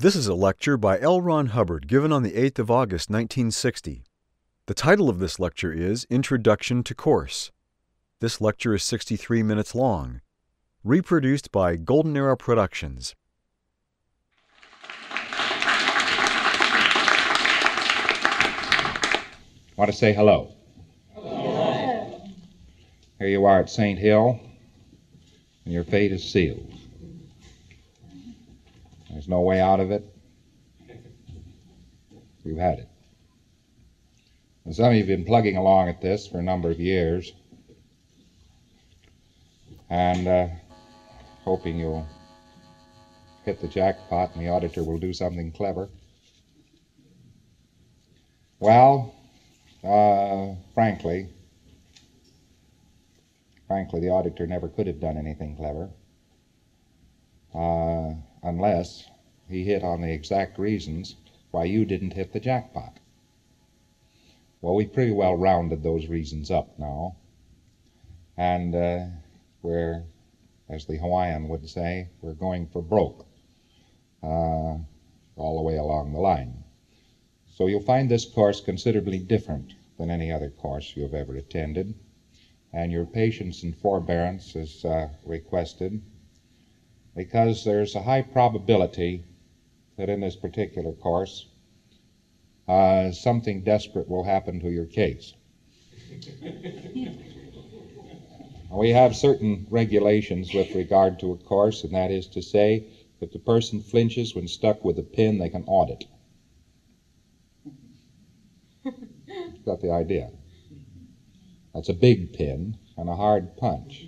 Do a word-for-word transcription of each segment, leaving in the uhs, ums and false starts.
This is a lecture by L. Ron Hubbard given on the eighth of August, nineteen sixty. The title of this lecture is Introduction to Course. This lecture is sixty-three minutes long. Reproduced by Golden Era Productions. Want to say hello. Hello. Here you are at Saint Hill, and your fate is sealed. There's no way out of it. You've had it. And some of you have been plugging along at this for a number of years, and uh, hoping you'll hit the jackpot and the auditor will do something clever. Well, uh, frankly, frankly, the auditor never could have done anything clever. Uh, unless he hit on the exact reasons why you didn't hit the jackpot. Well, we pretty well rounded those reasons up now, and uh, we're, as the Hawaiian would say, we're going for broke uh, all the way along the line. So you'll find this course considerably different than any other course you've ever attended, and your patience and forbearance is uh, requested, because there's a high probability that in this particular course uh, something desperate will happen to your case. We have certain regulations with regard to a course, and that is to say, if the person flinches when stuck with a pin, they can audit. Got the idea? That's a big pin and a hard punch.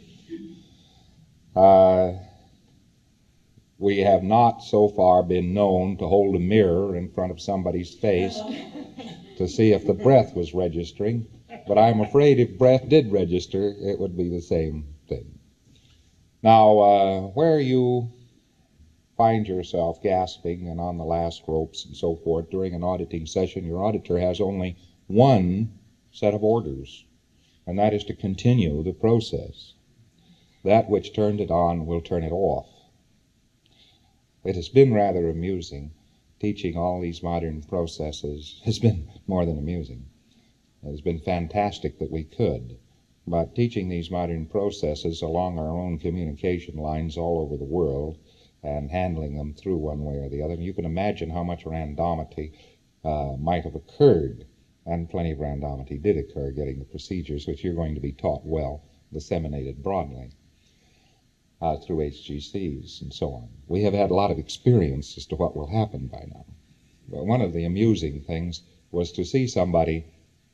Uh, We have not so far been known to hold a mirror in front of somebody's face to see if the breath was registering, but I'm afraid if breath did register, it would be the same thing. Now, uh, where you find yourself gasping and on the last ropes and so forth during an auditing session, your auditor has only one set of orders, and that is to continue the process. That which turned it on will turn it off. It has been rather amusing. Teaching all these modern processes has been more than amusing. It has been fantastic that we could. But teaching these modern processes along our own communication lines all over the world and handling them through one way or the other, you can imagine how much randomity uh, might have occurred. And plenty of randomity did occur getting the procedures which you're going to be taught well, disseminated broadly. Uh, through H G Cs and so on. We have had a lot of experience as to what will happen by now. But one of the amusing things was to see somebody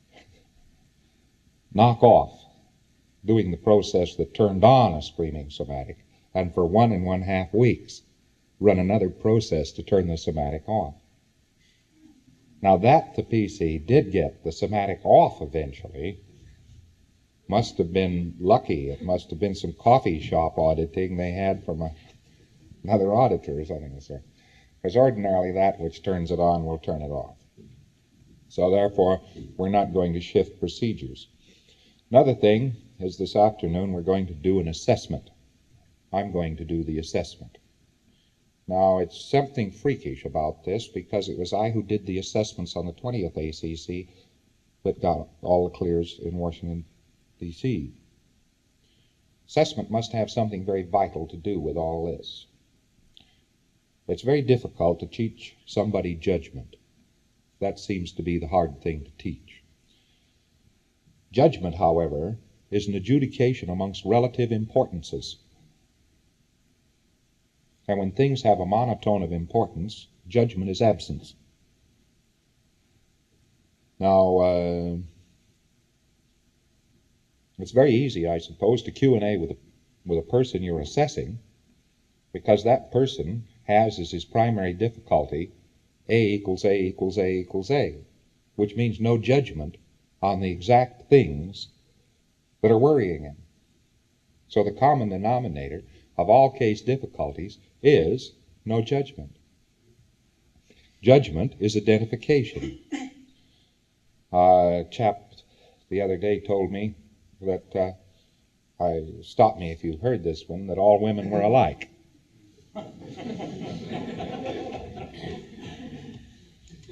knock off doing the process that turned on a screaming somatic, and for one and one half weeks run another process to turn the somatic off. Now that the P C did get the somatic off eventually, must have been lucky. It must have been some coffee shop auditing they had from a, another auditor or something like that. Because ordinarily that which turns it on will turn it off. So therefore, we're not going to shift procedures. Another thing is this afternoon we're going to do an assessment. I'm going to do the assessment. Now, it's something freakish about this because it was I who did the assessments on the twentieth A C C that got all the clears in Washington, D C Assessment must have something very vital to do with all this. It's very difficult to teach somebody judgment. That seems to be the hard thing to teach. Judgment, however, is an adjudication amongst relative importances. And when things have a monotone of importance, judgment is absence. Now, uh, it's very easy, I suppose, to Q and A with a, with a person you're assessing, because that person has as his primary difficulty A equals A equals A equals A, which means no judgment on the exact things that are worrying him. So the common denominator of all case difficulties is no judgment. Judgment is identification. Uh, a chap the other day told me that, uh, I, stop me if you've heard this one, that all women were alike.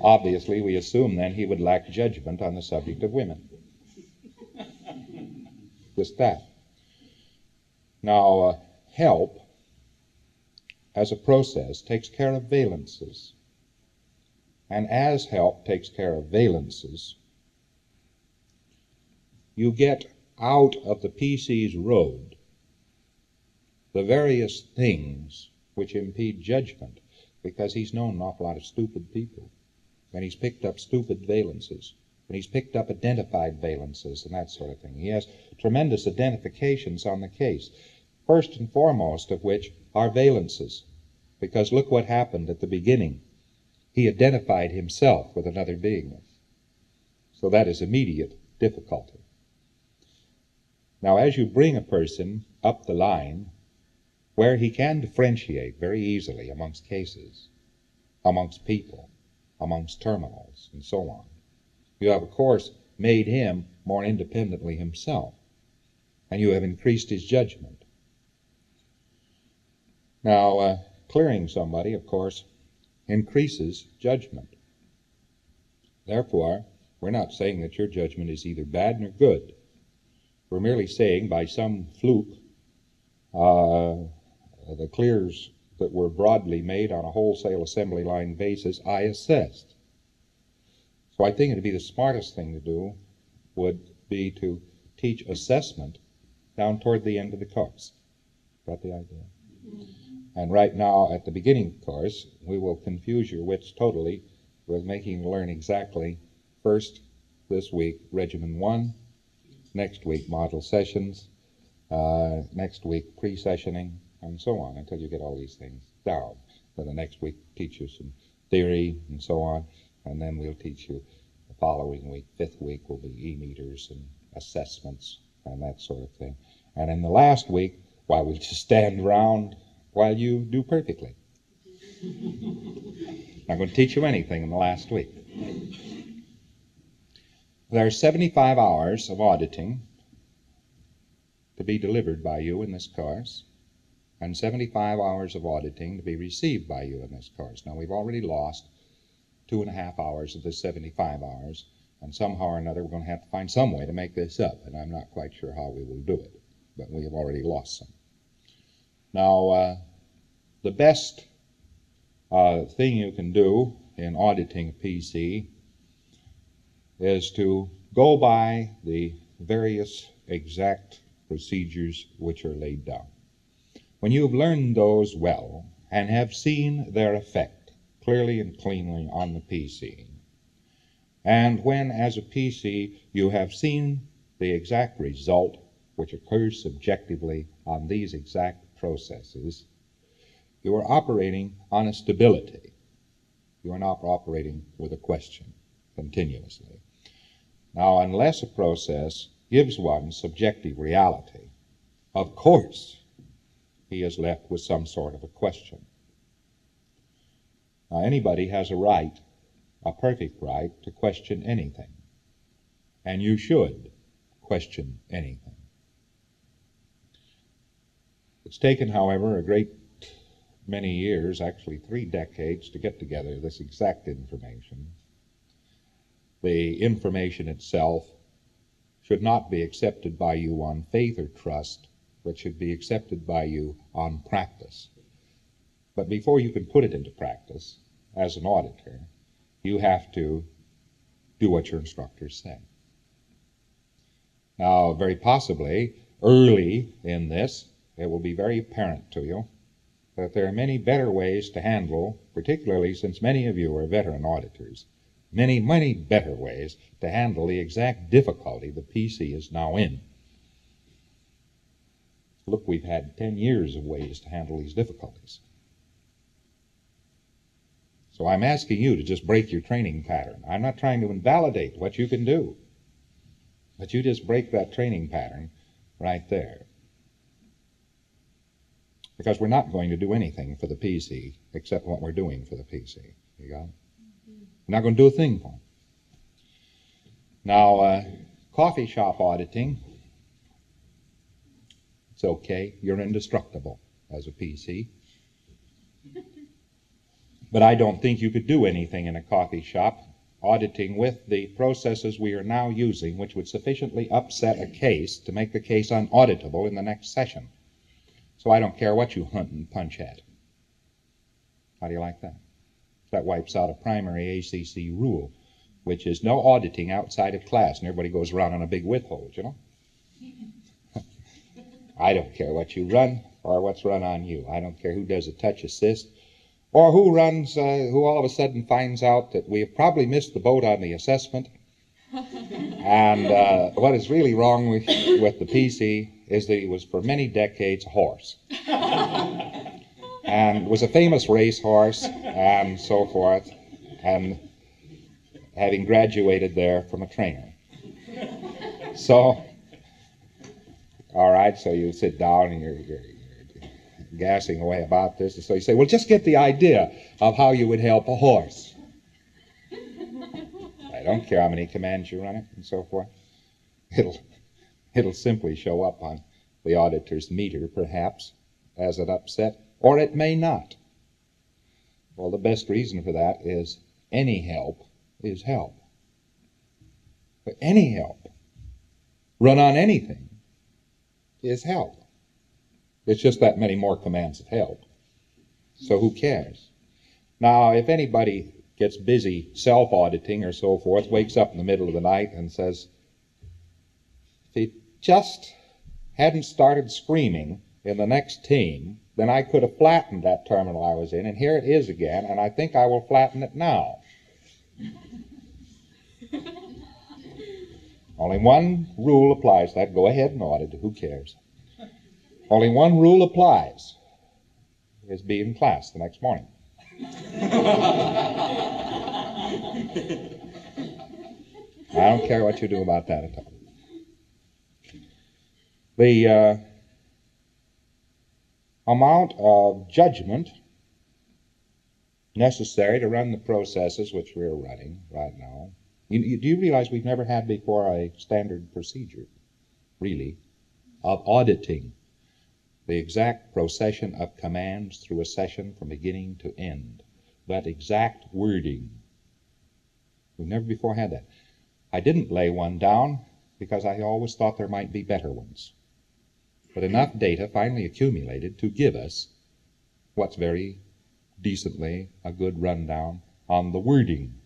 Obviously, we assume then he would lack judgment on the subject of women. Just that. Now, uh, help, as a process, takes care of valences. And as help takes care of valences, you get out of the P C's road the various things which impede judgment, because he's known an awful lot of stupid people, and he's picked up stupid valences, and he's picked up identified valences and that sort of thing. He has tremendous identifications on the case, first and foremost of which are valences, because look what happened at the beginning. He identified himself with another beingness. So that is immediate difficulty. Now, as you bring a person up the line where he can differentiate very easily amongst cases, amongst people, amongst terminals, and so on, you have, of course, made him more independently himself, and you have increased his judgment. Now, uh, clearing somebody, of course, increases judgment. Therefore, we're not saying that your judgment is either bad nor good. We're merely saying by some fluke uh, the clears that were broadly made on a wholesale assembly line basis I assessed. So I think it would be the smartest thing to do would be to teach assessment down toward the end of the course. Got the idea? And right now, at the beginning of the course, we will confuse your wits totally with making you learn exactly, first, this week, Regimen one, next week, model sessions, uh, next week, pre-sessioning, and so on, until you get all these things down. Then the next week, teach you some theory, and so on, and then we'll teach you the following week, fifth week, will be E-meters and assessments, and that sort of thing. And in the last week, why, we'll just stand around while you do perfectly. Not going to teach you anything in the last week. There are seventy-five hours of auditing to be delivered by you in this course, and seventy-five hours of auditing to be received by you in this course. Now, we've already lost two and a half hours of the seventy-five hours, and somehow or another we're going to have to find some way to make this up, and I'm not quite sure how we will do it, but we have already lost some. Now, uh, the best uh, thing you can do in auditing P C is to go by the various exact procedures which are laid down. When you have learned those well and have seen their effect clearly and cleanly on the P C, and when, as a P C, you have seen the exact result which occurs subjectively on these exact processes, you are operating on a stability. You are not operating with a question continuously. Now, unless a process gives one subjective reality, of course, he is left with some sort of a question. Now, anybody has a right, a perfect right, to question anything, and you should question anything. It's taken, however, a great many years, actually three decades, to get together this exact information. The information itself should not be accepted by you on faith or trust, but should be accepted by you on practice. But before you can put it into practice, as an auditor, you have to do what your instructors say. Now, very possibly, early in this, it will be very apparent to you that there are many better ways to handle, particularly since many of you are veteran auditors, many, many better ways to handle the exact difficulty the P C is now in. Look, we've had ten years of ways to handle these difficulties. So I'm asking you to just break your training pattern. I'm not trying to invalidate what you can do, but you just break that training pattern right there. Because we're not going to do anything for the P C except what we're doing for the P C. You got it? We're not going to do a thing for them. Now, uh, coffee shop auditing, it's okay. You're indestructible as a P C. But I don't think you could do anything in a coffee shop auditing with the processes we are now using, which would sufficiently upset a case to make the case unauditable in the next session. So I don't care what you hunt and punch at. How do you like that? That wipes out a primary A C C rule, which is no auditing outside of class, and everybody goes around on a big withhold, you know? I don't care what you run or what's run on you. I don't care who does a touch assist or who runs, uh, who all of a sudden finds out that we have probably missed the boat on the assessment. And uh, what is really wrong with, with the P C is that he was for many decades a horse. And was a famous racehorse and so forth, and having graduated there from a trainer. So, all right, so you sit down and you're, you're, you're gassing away about this, and so you say, well, just get the idea of how you would help a horse. I don't care how many commands you run it and so forth. It'll, it'll simply show up on the auditor's meter, perhaps, as an upset, or it may not. Well, the best reason for that is any help is help. But any help, run on anything, is help. It's just that many more commands of help. So who cares? Now, if anybody gets busy self-auditing or so forth, wakes up in the middle of the night and says, if he just hadn't started screaming in the next team, then I could have flattened that terminal I was in, and here it is again, and I think I will flatten it now. Only one rule applies to that. Go ahead and audit it. Who cares? Only one rule applies. Is be in class the next morning. I don't care what you do about that at all. The uh, amount of judgment necessary to run the processes which we're running right now. You, you, do you realize we've never had before a standard procedure, really, of auditing the exact procession of commands through a session from beginning to end? That exact wording. We've never before had that. I didn't lay one down because I always thought there might be better ones. But enough data finally accumulated to give us what's very decently a good rundown on the wording.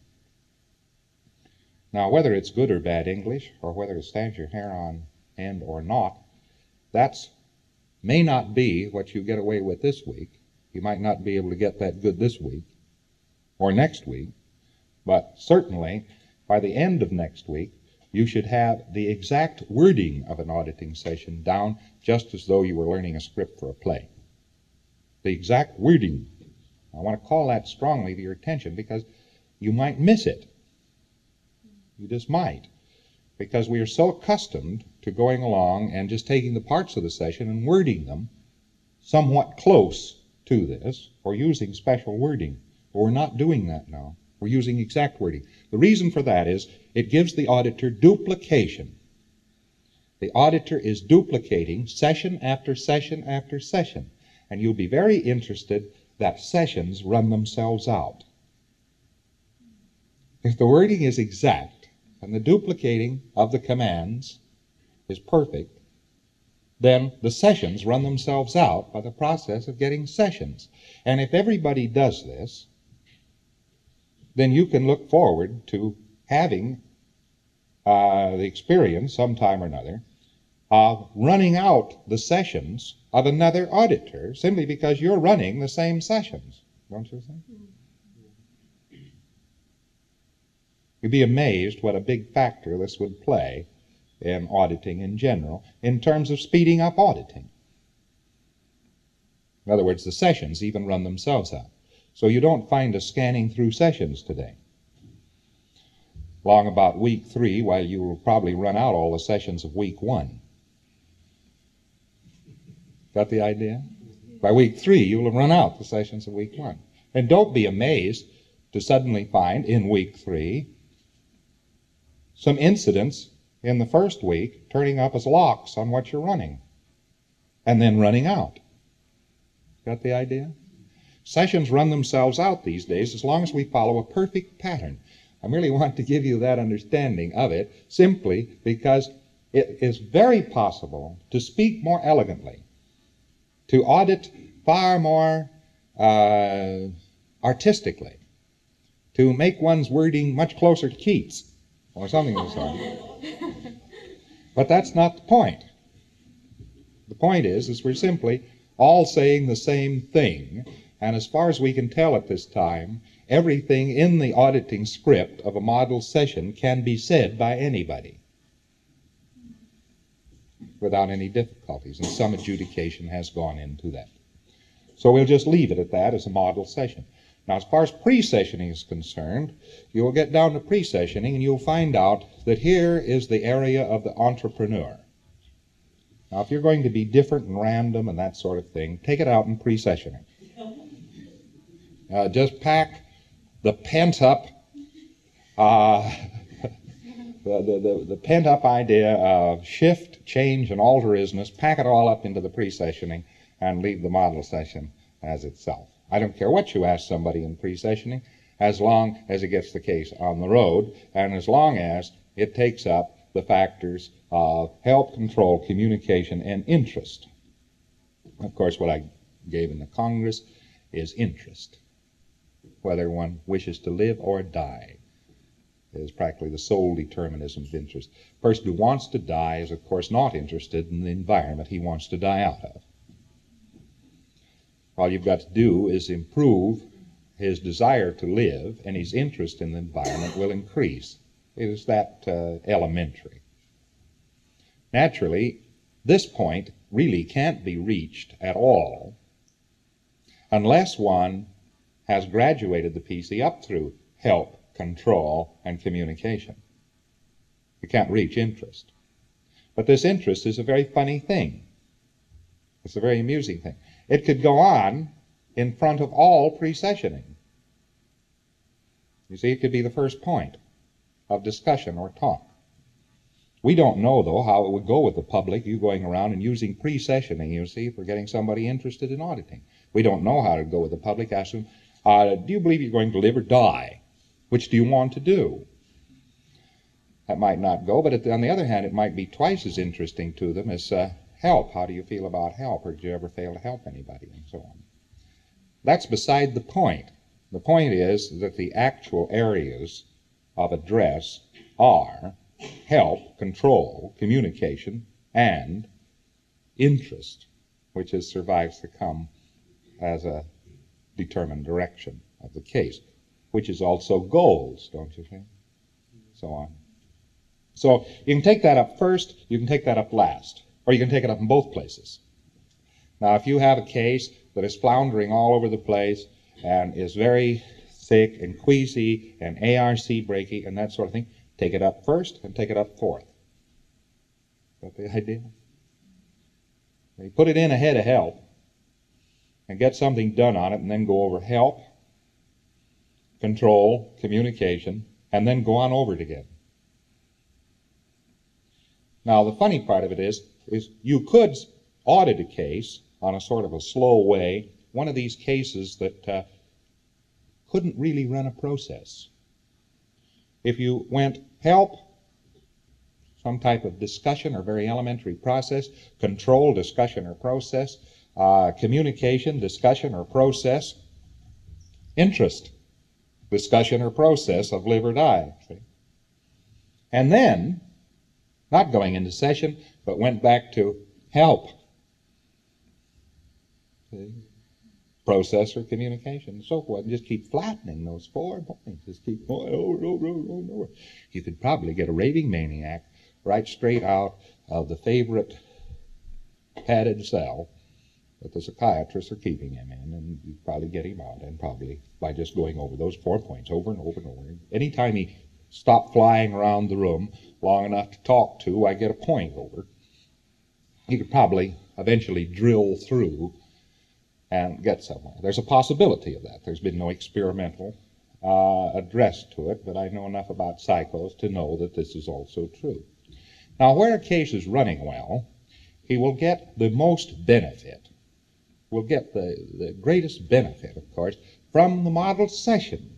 Now, whether it's good or bad English, or whether it stands your hair on end or not, that's may not be what you get away with this week. You might not be able to get that good this week or next week, but certainly by the end of next week, you should have the exact wording of an auditing session down just as though you were learning a script for a play. The exact wording. I want to call that strongly to your attention because you might miss it. You just might. Because we are so accustomed to going along and just taking the parts of the session and wording them somewhat close to this, or using special wording. But we're not doing that now. We're using exact wording. The reason for that is it gives the auditor duplication. The auditor is duplicating session after session after session. And you'll be very interested that sessions run themselves out. If the wording is exact and the duplicating of the commands is perfect, then the sessions run themselves out by the process of getting sessions. And if everybody does this, then you can look forward to having uh, the experience sometime or another of running out the sessions of another auditor simply because you're running the same sessions. Don't you think? You'd be amazed what a big factor this would play in auditing in general in terms of speeding up auditing. In other words, the sessions even run themselves out. So you don't find us scanning through sessions today. Long about week three, while you will probably run out all the sessions of week one. Got the idea? By week three, you will run out the sessions of week one. And don't be amazed to suddenly find in week three some incidents in the first week turning up as locks on what you're running and then running out. Got the idea? Sessions run themselves out these days as long as we follow a perfect pattern. I merely want to give you that understanding of it simply because it is very possible to speak more elegantly, to audit far more uh, artistically, to make one's wording much closer to Keats or something of the sort. But that's not the point. The point is, is we're simply all saying the same thing, and as far as we can tell at this time, everything in the auditing script of a model session can be said by anybody without any difficulties, and some adjudication has gone into that. So we'll just leave it at that as a model session. Now, as far as pre-sessioning is concerned, you'll get down to pre-sessioning and you'll find out that here is the area of the entrepreneur. Now, if you're going to be different and random and that sort of thing, take it out in pre-sessioning. Uh, just pack the pent-up, uh, the, the, the, the pent-up idea of shift, change, and alterismus, pack it all up into the pre-sessioning and leave the model session as itself. I don't care what you ask somebody in pre-sessioning, as long as it gets the case on the road, and as long as it takes up the factors of help, control, communication, and interest. Of course, what I gave in the Congress is interest. Whether one wishes to live or die is practically the sole determinism of interest. A person who wants to die is, of course, not interested in the environment he wants to die out of. All you've got to do is improve his desire to live, and his interest in the environment will increase. It is that uh, elementary. Naturally, this point really can't be reached at all unless one has graduated the P C up through help, control, and communication. You can't reach interest. But this interest is a very funny thing. It's a very amusing thing. It could go on in front of all pre-sessioning. You see, it could be the first point of discussion or talk. We don't know, though, how it would go with the public, you going around and using pre-sessioning, you see, for getting somebody interested in auditing. We don't know how it would go with the public. Ask them, uh, do you believe you're going to live or die? Which do you want to do? That might not go, but on the other hand, it might be twice as interesting to them as uh, help. How do you feel about help? Or did you ever fail to help anybody? And so on. That's beside the point. The point is that the actual areas of address are help, control, communication, and interest, which is survives to come as a determined direction of the case, which is also goals, don't you think? So on. So you can take that up first, you can take that up last, or you can take it up in both places. Now, if you have a case that is floundering all over the place and is very thick and queasy and A R C breaky and that sort of thing, take it up first and take it up fourth. Got the idea? You put it in ahead of help and get something done on it, and then go over help, control, communication, and then go on over it again. Now, the funny part of it is, is you could audit a case on a sort of a slow way, one of these cases that uh, couldn't really run a process. If you went help, some type of discussion or very elementary process, control, discussion or process, uh, communication, discussion or process, interest, discussion or process of live or die. See? And then, not going into session, but went back to help, see? Process or communication, and so forth, and just keep flattening those four points. Just keep going over, over, over, over, over. You could probably get a raving maniac right straight out of the favorite padded cell that the psychiatrists are keeping him in, and you'd probably get him out, and probably by just going over those four points over and over and over. Anytime he stopped flying around the room long enough to talk to, I get a point over. He could probably eventually drill through and get somewhere. There's a possibility of that. There's been no experimental uh, address to it, but I know enough about psychos to know that this is also true. Now, where a case is running well, he will get the most benefit will get the, the greatest benefit, of course, from the model session.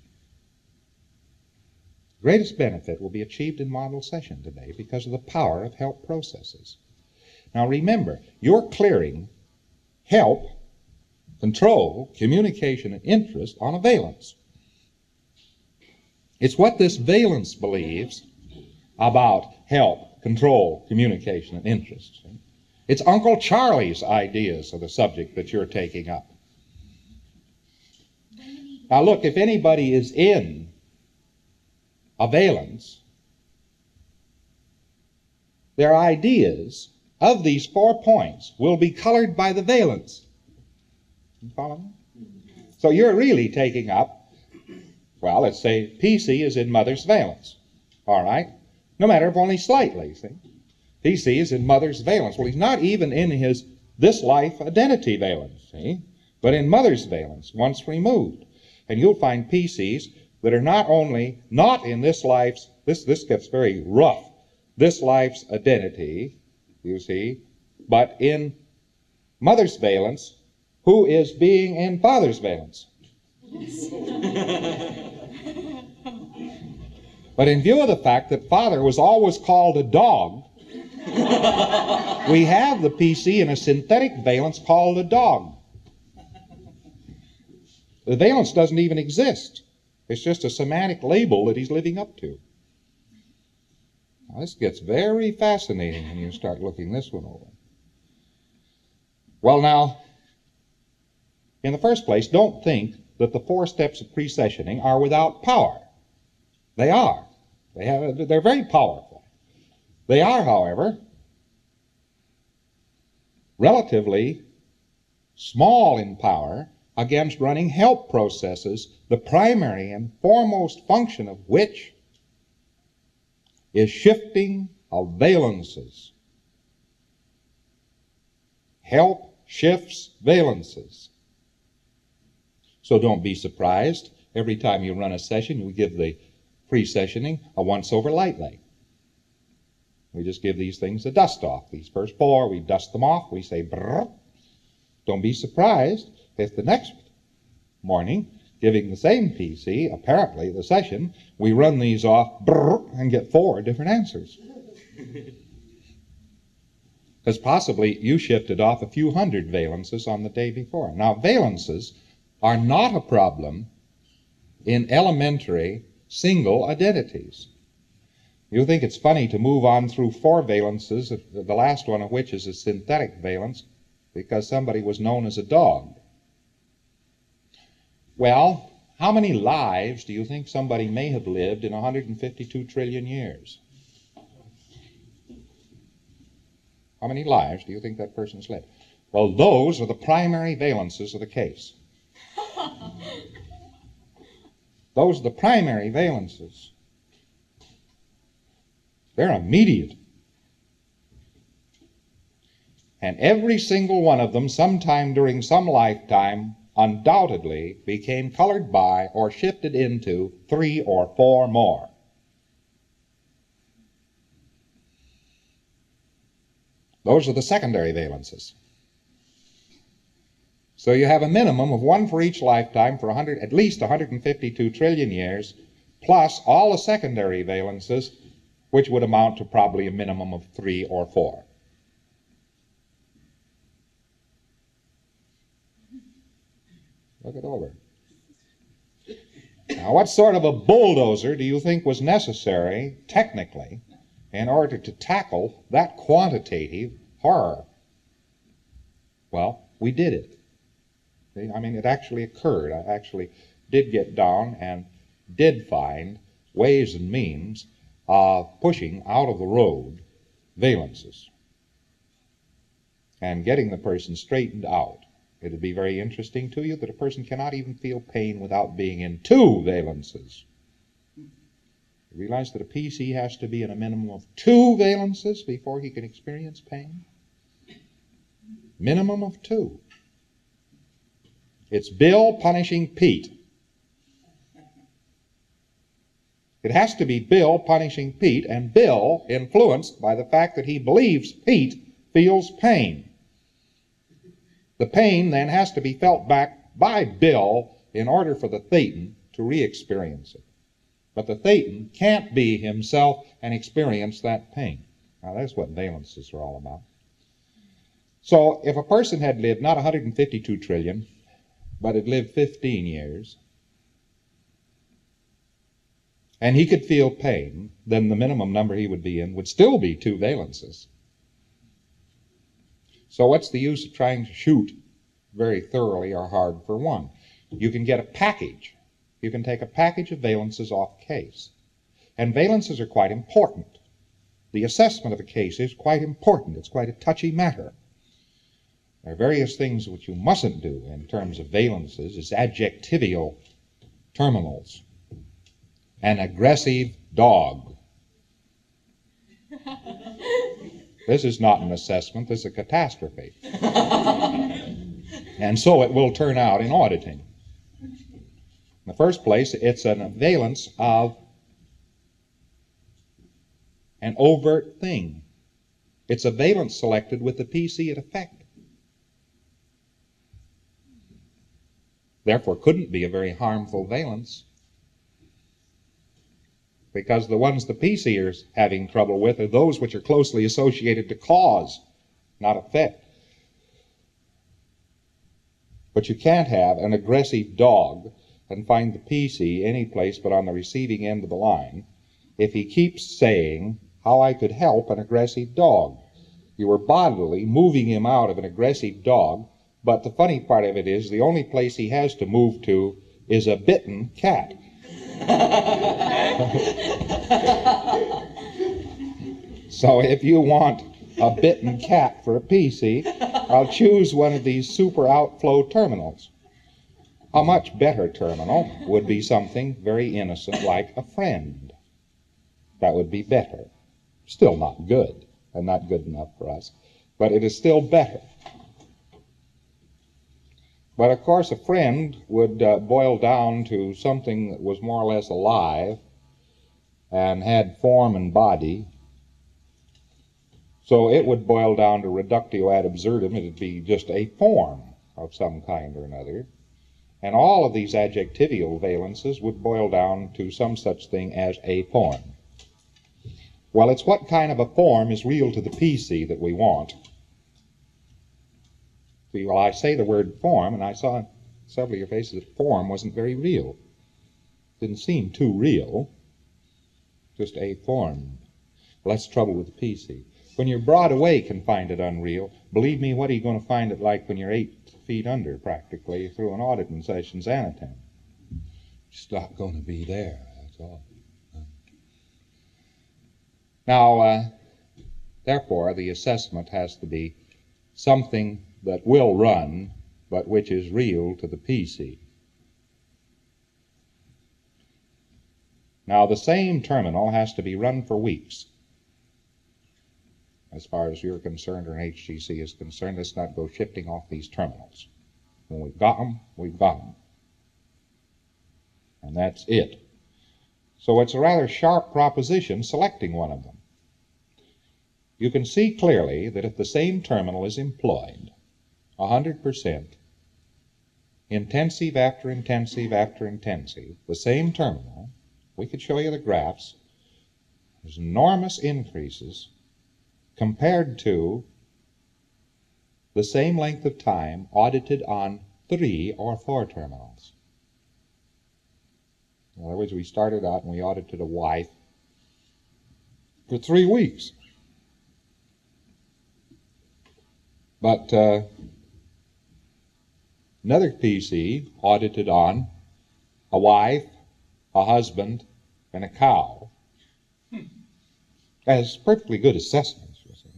Greatest benefit will be achieved in model session today because of the power of help processes. Now remember, you're clearing help, control, communication, and interest on a valence. It's what this valence believes about help, control, communication, and interest. It's Uncle Charlie's ideas of the subject that you're taking up. Now look, if anybody is in a valence, their ideas of these four points will be colored by the valence. You follow me? So you're really taking up, well, let's say P C is in mother's valence. All right? No matter if only slightly, see? P C is in mother's valence. Well, he's not even in his this life identity valence, see? But in mother's valence, once removed. And you'll find P Cs that are not only not in this life's, this, this gets very rough, this life's identity, you see, but in mother's valence, who is being in father's valence. But in view of the fact that father was always called a dog, we have the P C in a synthetic valence called a dog. The valence doesn't even exist. It's just a semantic label that he's living up to. Now, this gets very fascinating when you start looking this one over. Well, now, in the first place, don't think that the four steps of precessioning are without power. They are. They have, they're very powerful. They are, however, relatively small in power against running help processes, the primary and foremost function of which is shifting of valences. Help shifts valences. So don't be surprised. Every time you run a session, we give the pre-sessioning a once-over lightly. We just give these things a dust-off. These first four, we dust them off. We say, brrr. Don't be surprised if the next morning, giving the same P C, apparently the session, we run these off brrr, and get four different answers. Because possibly you shifted off a few hundred valences on the day before. Now, valences are not a problem in elementary single identities. You think it's funny to move on through four valences, the last one of which is a synthetic valence, because somebody was known as a dog. Well, how many lives do you think somebody may have lived in one hundred fifty-two trillion years? How many lives do you think that person's lived? Well, those are the primary valences of the case. Those are the primary valences. They're immediate. And every single one of them, sometime during some lifetime, undoubtedly became colored by or shifted into three or four more. Those are the secondary valences. So you have a minimum of one for each lifetime for one hundred, at least one hundred fifty-two trillion years, plus all the secondary valences, which would amount to probably a minimum of three or four. Look it over. Now, what sort of a bulldozer do you think was necessary, technically, in order to tackle that quantitative horror? Well, we did it. See? I mean, it actually occurred. I actually did get down and did find ways and means of pushing out of the road valences and getting the person straightened out. It would be very interesting to you that a person cannot even feel pain without being in two valences. You realize that a P C has to be in a minimum of two valences before he can experience pain? Minimum of two. It's Bill punishing Pete. It has to be Bill punishing Pete, and Bill influenced by the fact that he believes Pete feels pain. The pain then has to be felt back by Bill in order for the thetan to re-experience it. But the thetan can't be himself and experience that pain. Now that's what valences are all about. So if a person had lived not one hundred fifty-two trillion, but had lived fifteen years, and he could feel pain, then the minimum number he would be in would still be two valences. So what's the use of trying to shoot very thoroughly or hard for one? You can get a package. You can take a package of valences off case. And valences are quite important. The assessment of a case is quite important. It's quite a touchy matter. There are various things which you mustn't do in terms of valences is adjectival terminals. An aggressive dog. This is not an assessment, this is a catastrophe. And so it will turn out in auditing. In the first place, it's an valence of an overt thing. It's a valence selected with the P C at effect. Therefore, couldn't be a very harmful valence, because the ones the P C is having trouble with are those which are closely associated to cause, not effect. But you can't have an aggressive dog and find the P C any place but on the receiving end of the line if he keeps saying, how I could help an aggressive dog. You are bodily moving him out of an aggressive dog, but the funny part of it is the only place he has to move to is a bitten cat. So if you want a bitten cat for a P C, I'll choose one of these super outflow terminals. A much better terminal would be something very innocent like a friend. That would be better. Still not good, and not good enough for us, but it is still better. But of course a friend would uh, boil down to something that was more or less alive and had form and body. So it would boil down to reductio ad absurdum. It would be just a form of some kind or another. And all of these adjectival valences would boil down to some such thing as a form. Well, it's what kind of a form is real to the P C that we want. See, well, I say the word form, and I saw in several of your faces that form wasn't very real. Didn't seem too real. Just a form. Well, that's the trouble with the P C. When you're broad awake and find it unreal, believe me, what are you going to find it like when you're eight feet under, practically, through an auditing session Xanatan? It's not going to be there, that's all. Now, uh, therefore, the assessment has to be something that will run, but which is real to the P C. Now, the same terminal has to be run for weeks. As far as you're concerned or an H G C is concerned, let's not go shifting off these terminals. When we've got them, we've got them. And that's it. So it's a rather sharp proposition selecting one of them. You can see clearly that if the same terminal is employed, one hundred percent, intensive after intensive after intensive, the same terminal, we could show you the graphs, there's enormous increases compared to the same length of time audited on three or four terminals. In other words, we started out and we audited a wife for three weeks. But uh, another P C audited on a wife, a husband, and a cow as perfectly good assessments, you see,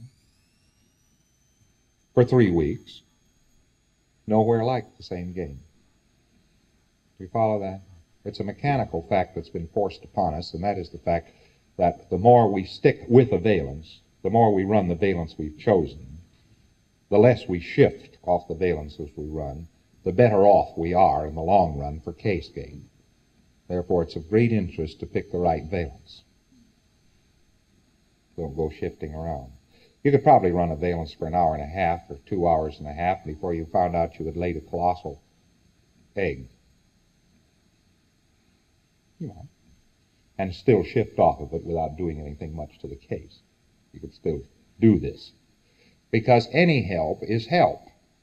for three weeks. Nowhere like the same game. Do you follow that? It's a mechanical fact that's been forced upon us, and that is the fact that the more we stick with a valence, the more we run the valence we've chosen, the less we shift off the valences we run, the better off we are in the long run for case gain. Therefore, it's of great interest to pick the right valence. Don't go shifting around. You could probably run a valence for an hour and a half or two hours and a half before you found out you had laid a colossal egg. You know, and still shift off of it without doing anything much to the case. You could still do this. Because any help is help.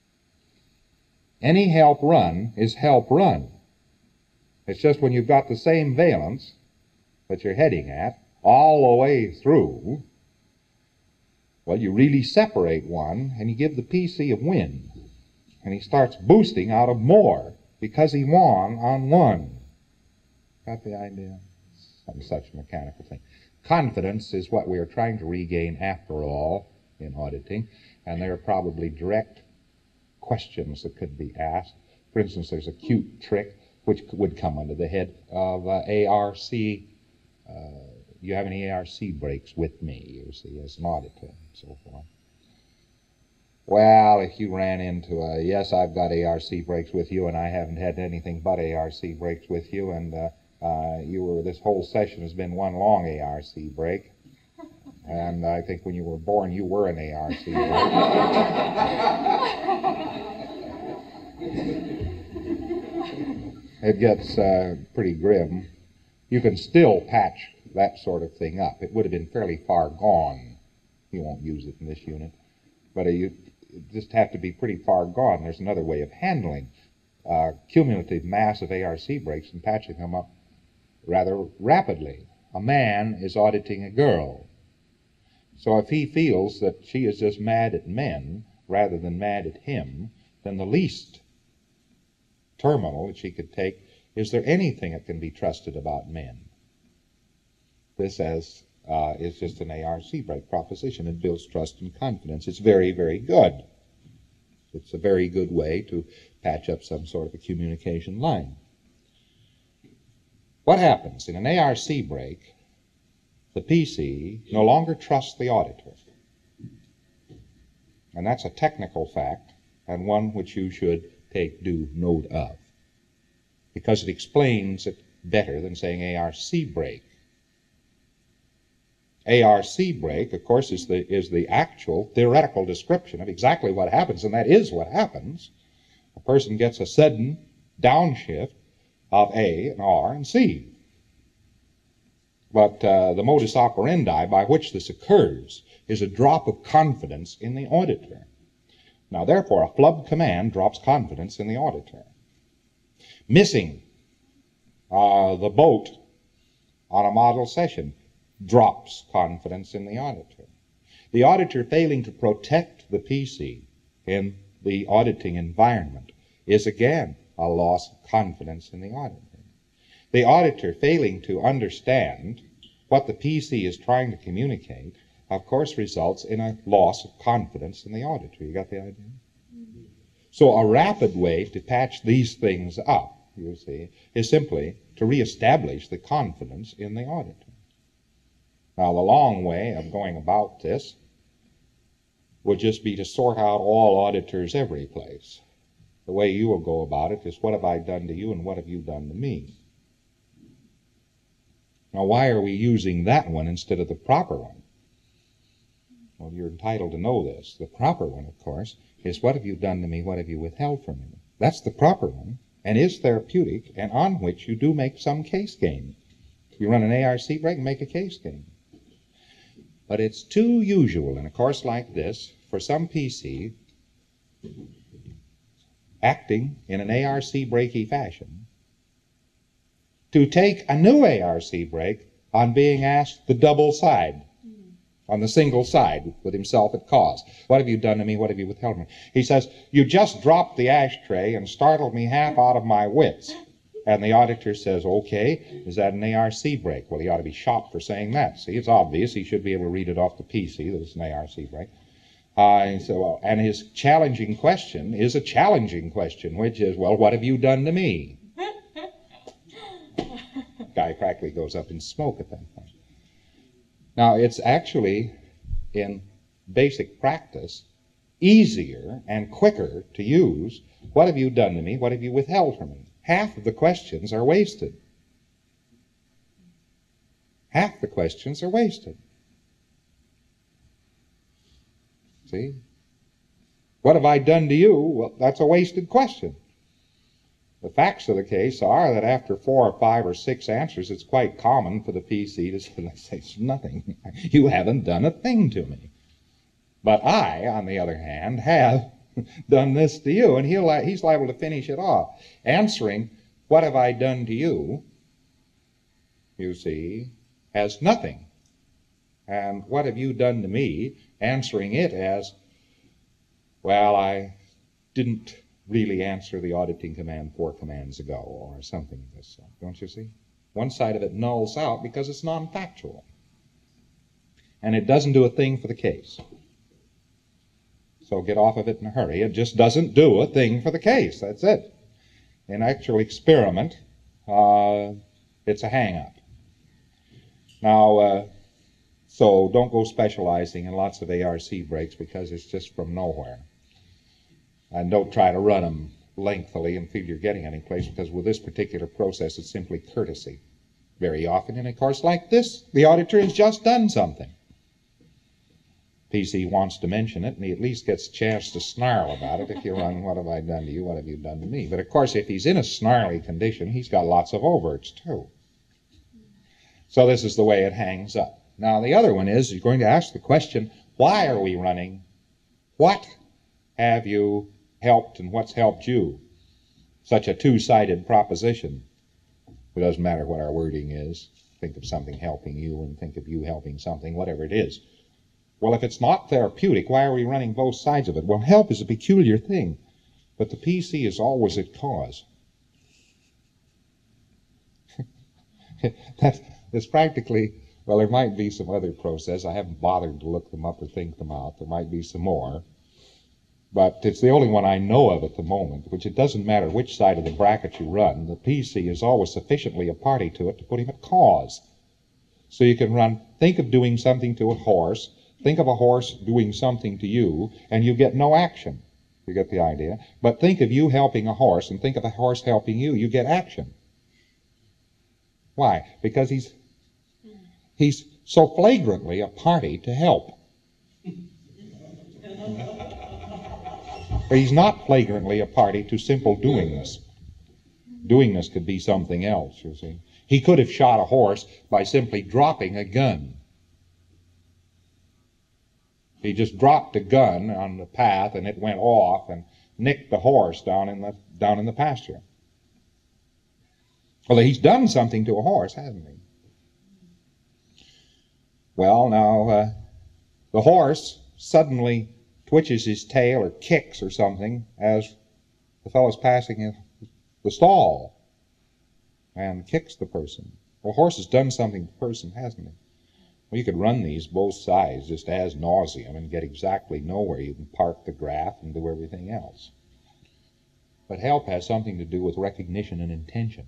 Any help run is help run. It's just when you've got the same valence that you're heading at all the way through, well, you really separate one and you give the P C a win. And he starts boosting out of more because he won on one. Got the idea? Some such mechanical thing. Confidence is what we are trying to regain after all in auditing, and there are probably direct questions that could be asked. For instance, there's a cute trick which would come under the head of uh, A R C. Uh, you have any A R C breaks with me, you see, as an auditor and so forth. Well, if you ran into a, yes, I've got A R C breaks with you, and I haven't had anything but A R C breaks with you, and uh, uh, you were, this whole session has been one long A R C break. And I think when you were born, you were an A R C break. It gets uh, pretty grim. You can still patch that sort of thing up. It would have been fairly far gone. You won't use it in this unit. But uh, you just have to be pretty far gone. There's another way of handling uh, cumulative mass of A R C breaks and patching them up rather rapidly. A man is auditing a girl. So if he feels that she is just mad at men rather than mad at him, then the least terminal that she could take, is there anything that can be trusted about men? This as uh, is just an A R C break proposition. It builds trust and confidence. It's very, very good. It's a very good way to patch up some sort of a communication line. What happens in an A R C break? The P C no longer trusts the auditor. And that's a technical fact, and one which you should take due note of, because it explains it better than saying A R C break. A R C break, of course, is the, is the actual theoretical description of exactly what happens, and that is what happens. A person gets a sudden downshift of A and R and C. But uh, the modus operandi by which this occurs is a drop of confidence in the auditor. Now, therefore, a flub command drops confidence in the auditor. Missing uh, the boat on a model session drops confidence in the auditor. The auditor failing to protect the P C in the auditing environment is again a loss of confidence in the auditor. The auditor failing to understand what the P C is trying to communicate, of course, results in a loss of confidence in the auditor. You got the idea? Mm-hmm. So a rapid way to patch these things up, you see, is simply to reestablish the confidence in the auditor. Now, the long way of going about this would just be to sort out all auditors every place. The way you will go about it is, what have I done to you and what have you done to me? Now, why are we using that one instead of the proper one? Well, you're entitled to know this. The proper one, of course, is, what have you done to me, what have you withheld from me? That's the proper one, and is therapeutic, and on which you do make some case gain. You run an A R C break and make a case gain. But it's too usual in a course like this for some P C acting in an A R C breaky fashion to take a new A R C break on being asked the double side, on the single side with himself at cause. What have you done to me? What have you withheld from me? He says, you just dropped the ashtray and startled me half out of my wits. And the auditor says, okay, is that an A R C break? Well, he ought to be shot for saying that. See, it's obvious. He should be able to read it off the P C that it's an A R C break. Uh, so, well, and his challenging question is a challenging question, which is, well, what have you done to me? Guy practically goes up in smoke at that point. Now, it's actually, in basic practice, easier and quicker to use, what have you done to me? What have you withheld from me? Half of the questions are wasted. Half the questions are wasted. See? What have I done to you? Well, that's a wasted question. The facts of the case are that after four or five or six answers, it's quite common for the P C to say, nothing. You haven't done a thing to me. But I, on the other hand, have done this to you. And he'll, he's liable to finish it off. Answering, what have I done to you, you see, as nothing. And what have you done to me, answering it as, well, I didn't really answer the auditing command four commands ago, or something of this sort. Don't you see? One side of it nulls out because it's non-factual. And it doesn't do a thing for the case. So get off of it in a hurry. It just doesn't do a thing for the case. That's it. In actual experiment, uh, it's a hang-up. Now, uh, so don't go specializing in lots of A R C breaks because it's just from nowhere. And don't try to run them lengthily and feel you're getting any place, because with this particular process, it's simply courtesy. Very often in a course like this, the auditor has just done something. P C wants to mention it, and he at least gets a chance to snarl about it if you run, what have I done to you, what have you done to me? But of course, if he's in a snarly condition, he's got lots of overts too. So this is the way it hangs up. Now the other one is, you're going to ask the question, why are we running? What have you helped and what's helped you? Such a two-sided proposition. It doesn't matter what our wording is. Think of something helping you and think of you helping something, whatever it is. Well, if it's not therapeutic, why are we running both sides of it? Well, help is a peculiar thing, but the P C is always at cause. That is practically, well, there might be some other process. I haven't bothered to look them up or think them out. There might be some more. But it's the only one I know of at the moment, which it doesn't matter which side of the bracket you run. The P C is always sufficiently a party to it to put him at cause. So you can run, think of doing something to a horse, think of a horse doing something to you, and you get no action. You get the idea? But think of you helping a horse, and think of a horse helping you, you get action. Why? Because he's, he's so flagrantly a party to help. He's not flagrantly a party to simple doingness. Doingness could be something else, you see. He could have shot a horse by simply dropping a gun. He just dropped a gun on the path and it went off and nicked the horse down in the, down in the pasture. Well, he's done something to a horse, hasn't he? Well, now, uh, the horse suddenly twitches his tail or kicks or something as the fellow's passing the stall and kicks the person. Well, the horse has done something to the person, hasn't he? Well, you could run these both sides just as nauseam and get exactly nowhere. You can park the graph and do everything else. But help has something to do with recognition and intention.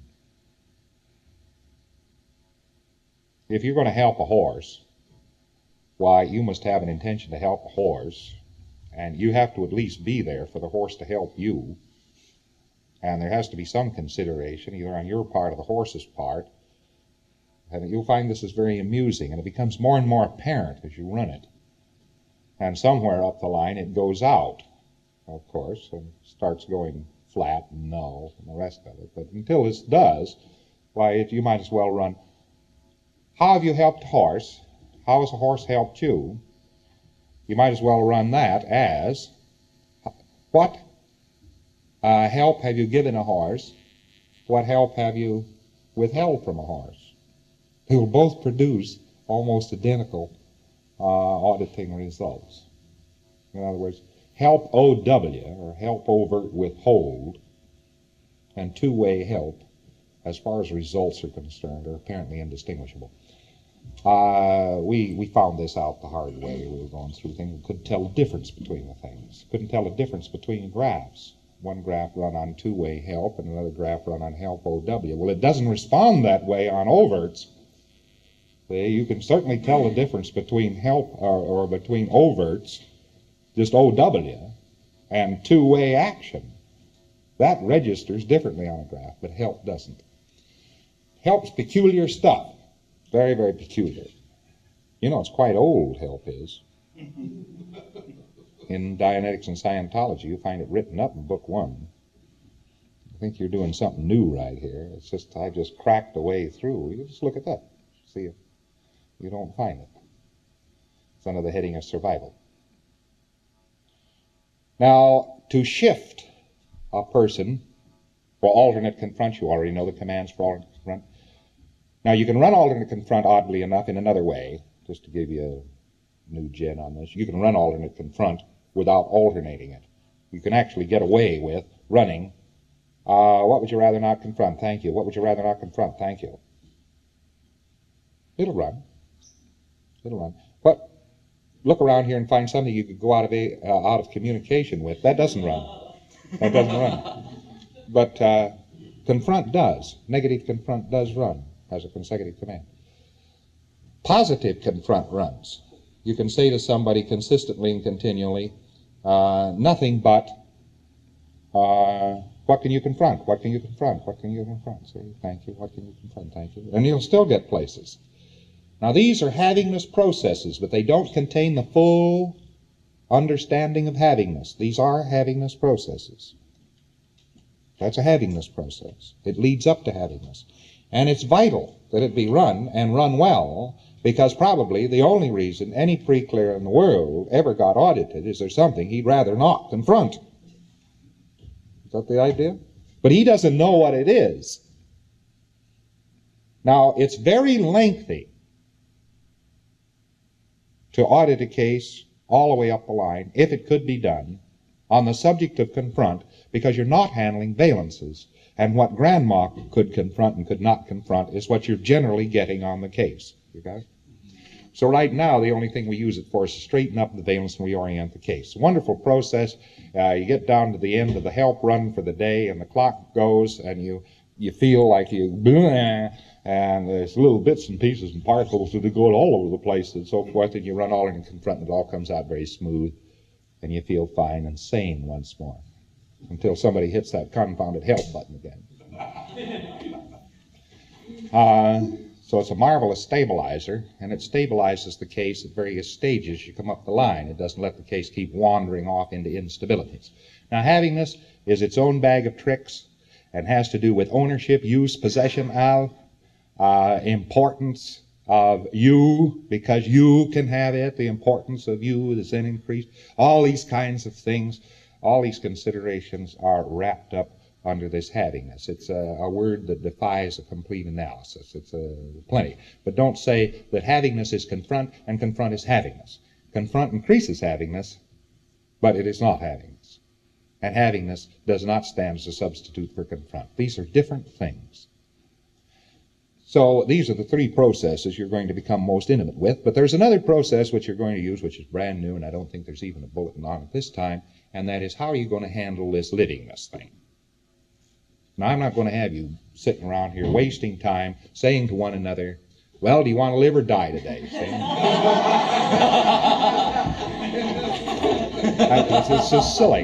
If you're going to help a horse, why, you must have an intention to help a horse, and you have to at least be there for the horse to help you. And there has to be some consideration, either on your part or the horse's part. And you'll find this is very amusing, and it becomes more and more apparent as you run it. And somewhere up the line it goes out, of course, and starts going flat and null and the rest of it. But until this does, why, it, you might as well run, how have you helped a horse? How has a horse helped you? You might as well run that as, what uh, help have you given a horse? What help have you withheld from a horse? They will both produce almost identical uh, auditing results. In other words, help O W, or help over withhold, and two-way help, as far as results are concerned, are apparently indistinguishable. Uh, we, we found this out the hard way. We were going through things. We couldn't tell the difference between the things. Couldn't tell the difference between graphs. One graph run on two-way help and another graph run on help O W. Well, it doesn't respond that way on overts. See, you can certainly tell the difference between help or, or between overts, just O W, and two-way action. That registers differently on a graph, but help doesn't. Help's peculiar stuff. Very, very peculiar. You know, it's quite old, help is. in Dianetics and Scientology. You find it written up in book one. I think you're doing something new right here. It's just, I've just cracked the way through. You just look at that. See if you don't find it. It's under the heading of survival. Now, to shift a person for alternate confront, you already know the commands for alternate confront. Now, you can run alternate confront, oddly enough, in another way, just to give you a new gen on this. You can run alternate confront without alternating it. You can actually get away with running, uh, what would you rather not confront? Thank you. What would you rather not confront? Thank you. It'll run. It'll run. But look around here and find something you could go out of a, uh, out of communication with. That doesn't run. That doesn't run. But uh, confront does. Negative confront does run as a consecutive command. Positive confront runs. You can say to somebody consistently and continually, uh, nothing but, uh, what can you confront? What can you confront? What can you confront? Say, thank you. What can you confront? Thank you. And you'll still get places. Now, these are havingness processes, but they don't contain the full understanding of havingness. These are havingness processes. That's a havingness process. It leads up to havingness. And it's vital that it be run, and run well, because probably the only reason any pre-clear in the world ever got audited is there's something he'd rather not confront. Is that the idea? But he doesn't know what it is. Now, it's very lengthy to audit a case all the way up the line, if it could be done, on the subject of confront, because you're not handling valences. And what Grandma could confront and could not confront is what you're generally getting on the case. You got it? So right now, the only thing we use it for is to straighten up the valence and reorient the case. Wonderful process. Uh, you get down to the end of the help run for the day, and the clock goes, and you you feel like you, and there's little bits and pieces and particles that go all over the place and so forth, and you run all in and confront, and it all comes out very smooth, and you feel fine and sane once more, until somebody hits that confounded help button again. Uh, so it's a marvelous stabilizer, and it stabilizes the case at various stages. You come up the line. It doesn't let the case keep wandering off into instabilities. Now, havingness is its own bag of tricks and has to do with ownership, use, possession of, uh, importance of you, because you can have it, the importance of you is then increased. All these kinds of things, all these considerations are wrapped up under this havingness. It's a, a word that defies a complete analysis. It's a, plenty. But don't say that havingness is confront and confront is havingness. Confront increases havingness, but it is not havingness. And havingness does not stand as a substitute for confront. These are different things. So these are the three processes you're going to become most intimate with. But there's another process which you're going to use, which is brand new, and I don't think there's even a bulletin on it this time, and that is, how are you going to handle this livingness thing? Now, I'm not going to have you sitting around here wasting time saying to one another, well, do you want to live or die today? It's, it's just silly.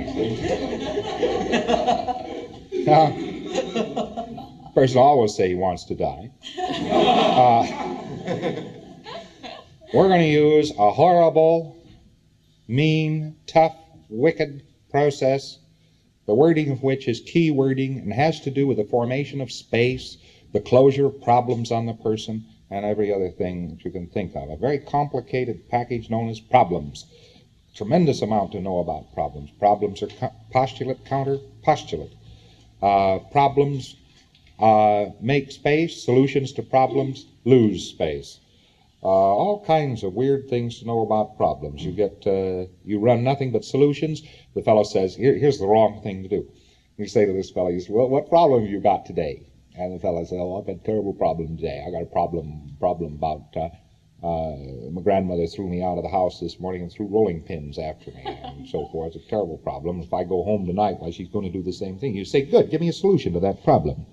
Now, a person always say he wants to die. Uh, we're going to use a horrible, mean, tough, wicked process, the wording of which is key wording and has to do with the formation of space, the closure of problems on the person, and every other thing that you can think of. A very complicated package known as problems. Tremendous amount to know about problems. Problems are co- postulate, counter, postulate. Uh, problems uh, make space. Solutions to problems lose space. Uh, all kinds of weird things to know about problems. You get, uh, you run nothing but solutions. The fellow says, Here, here's the wrong thing to do. You say to this fellow, you say, well, what problem have you got today? And the fellow says, oh, I've got a terrible problem today. I got a problem, problem about, uh, uh, my grandmother threw me out of the house this morning and threw rolling pins after me and so forth. It's a terrible problem. If I go home tonight, well, she's going to do the same thing. You say, good, give me a solution to that problem.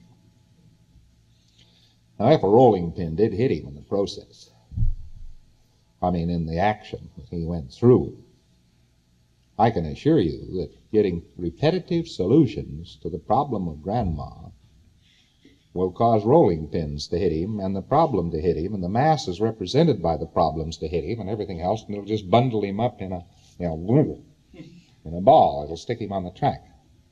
Now, if a rolling pin did hit him in the process, I mean, in the action that he went through, I can assure you that getting repetitive solutions to the problem of Grandma will cause rolling pins to hit him, and the problem to hit him, and the masses represented by the problems to hit him, and everything else, and it'll just bundle him up in a You know, in a ball, it'll stick him on the track.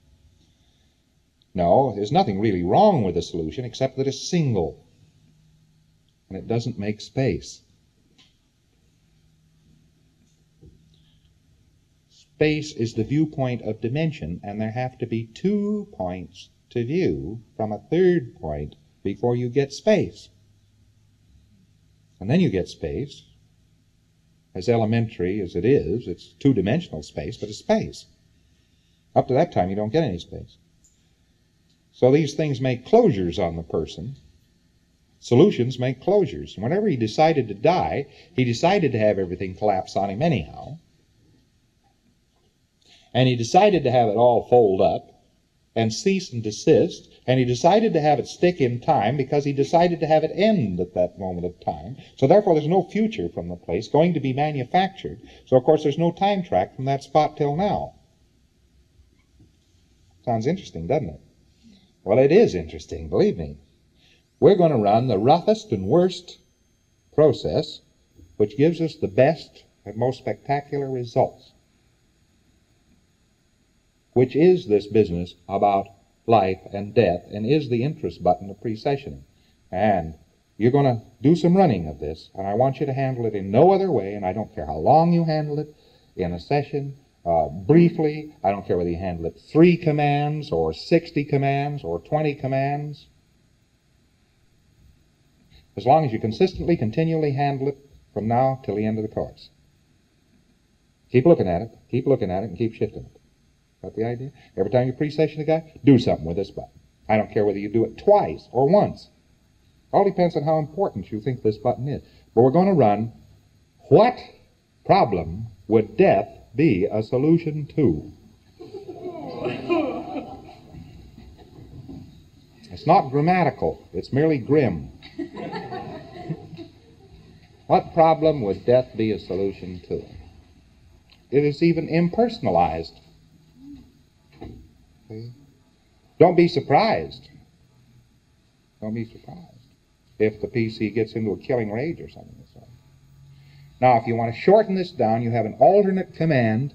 No, there's nothing really wrong with the solution except that it's single, and it doesn't make space. Space is the viewpoint of dimension, and there have to be two points to view from a third point before you get space. And then you get space. As elementary as it is, it's two-dimensional space, but it's space. Up to that time, you don't get any space. So these things make closures on the person. Solutions make closures. And whenever he decided to die, he decided to have everything collapse on him anyhow. And he decided to have it all fold up and cease and desist, and he decided to have it stick in time because he decided to have it end at that moment of time. So therefore there's no future from the place going to be manufactured. So of course there's no time track from that spot till now. Sounds interesting, doesn't it? Well, it is interesting, believe me. We're going to run the roughest and worst process, which gives us the best and most spectacular results, which is this business about life and death, and is the interest button of precessioning. And you're going to do some running of this, and I want you to handle it in no other way, and I don't care how long you handle it, in a session, uh, briefly. I don't care whether you handle it three commands, or sixty commands, or twenty commands. As long as you consistently, continually handle it from now till the end of the course. Keep looking at it, keep looking at it, and keep shifting it. Got the idea? Every time you precession a guy, do something with this button. I don't care whether you do it twice or once. All depends on how important you think this button is. But we're going to run, what problem would death be a solution to? It's not grammatical. It's merely grim. What problem would death be a solution to? It is even impersonalized. See? Don't be surprised. Don't be surprised if the P C gets into a killing rage or something. Now, if you want to shorten this down, you have an alternate command.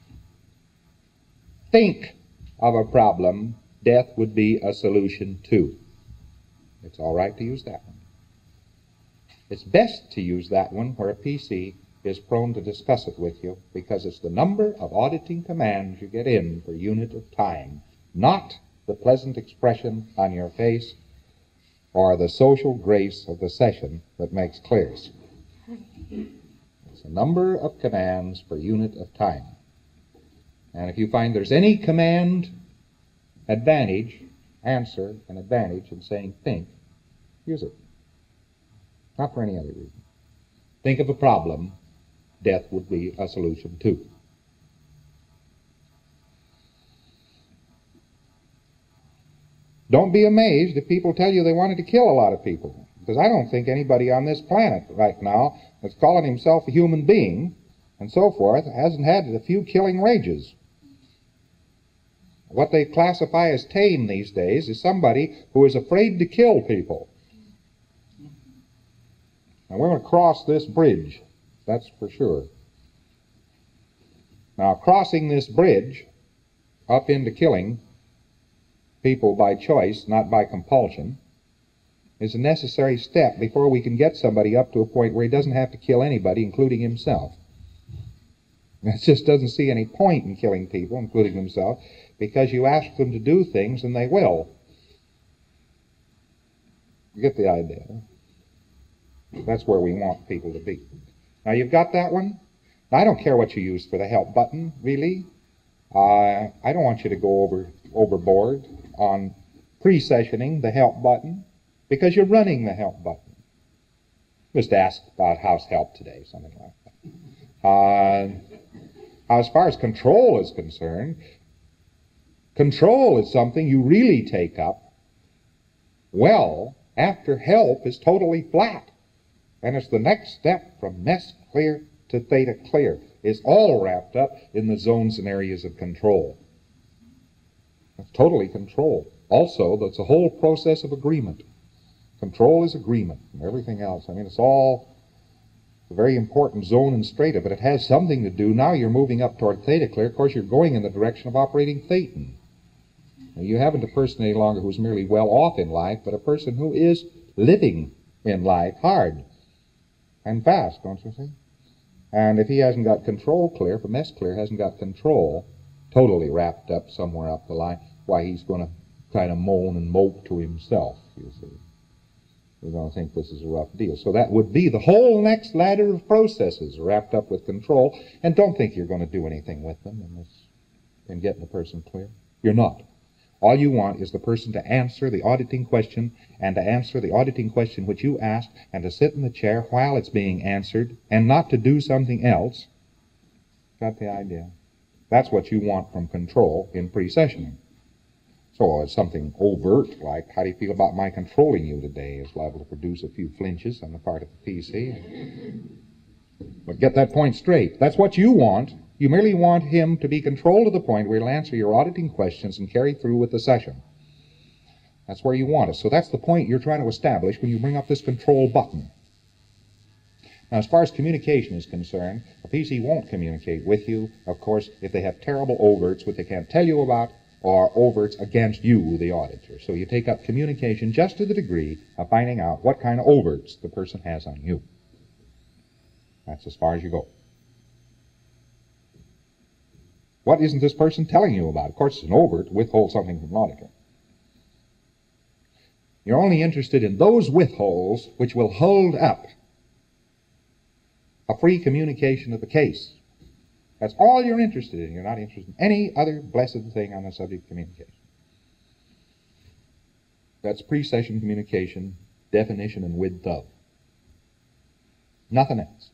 Think of a problem death would be a solution to. It's all right to use that one. It's best to use that one where a P C is prone to discuss it with you, because it's the number of auditing commands you get in per unit of time, not the pleasant expression on your face or the social grace of the session that makes clears. It's a number of commands per unit of time. And if you find there's any command advantage, answer, and advantage in saying think, use it. Not for any other reason. Think of a problem death would be a solution to. Don't be amazed if people tell you they wanted to kill a lot of people, because I don't think anybody on this planet right now that's calling himself a human being and so forth hasn't had a few killing rages. What they classify as tame these days is somebody who is afraid to kill people. And we're going to cross this bridge, that's for sure. Now, crossing this bridge up into killing people by choice, not by compulsion, is a necessary step before we can get somebody up to a point where he doesn't have to kill anybody, including himself. It just doesn't see any point in killing people, including himself, because you ask them to do things and they will. You get the idea? That's where we want people to be. Now, you've got that one? Now, I don't care what you use for the help button, really. Uh, I don't want you to go over overboard on precessioning the help button, because you're running the help button. Just ask about house help today, something like that. Uh, as far as control is concerned, control is something you really take up well after help is totally flat. And it's the next step from mess clear to theta clear. It's all wrapped up in the zones and areas of control. It's totally control. Also, that's a whole process of agreement. Control is agreement and everything else. I mean, it's all a very important zone and strata, but it has something to do. Now you're moving up toward theta clear. Of course, you're going in the direction of operating thetan. Now, you haven't a person any longer who's merely well off in life, but a person who is living in life hard and fast, don't you see? And if he hasn't got control clear, if a mess clear hasn't got control totally wrapped up somewhere up the line, why, he's going to kind of moan and mope to himself, you see. We're going to think this is a rough deal. So that would be the whole next ladder of processes wrapped up with control. And don't think you're going to do anything with them in, this, in getting the person clear. You're not. All you want is the person to answer the auditing question, and to answer the auditing question which you asked, and to sit in the chair while it's being answered, and not to do something else. Got the idea? That's what you want from control in pre-sessioning. So it's something overt, like, how do you feel about my controlling you today, is liable to produce a few flinches on the part of the P C. But get that point straight. That's what you want. You merely want him to be controlled to the point where he'll answer your auditing questions and carry through with the session. That's where you want it. So that's the point you're trying to establish when you bring up this control button. Now, as far as communication is concerned, a P C won't communicate with you, of course, if they have terrible overts which they can't tell you about, or overts against you, the auditor. So you take up communication just to the degree of finding out what kind of overts the person has on you. That's as far as you go. What isn't this person telling you about? Of course, it's an overt to withhold something from an auditor. You're only interested in those withholds which will hold up a free communication of the case. That's all you're interested in. You're not interested in any other blessed thing on the subject of communication. That's pre-session communication, definition and width of. Nothing else.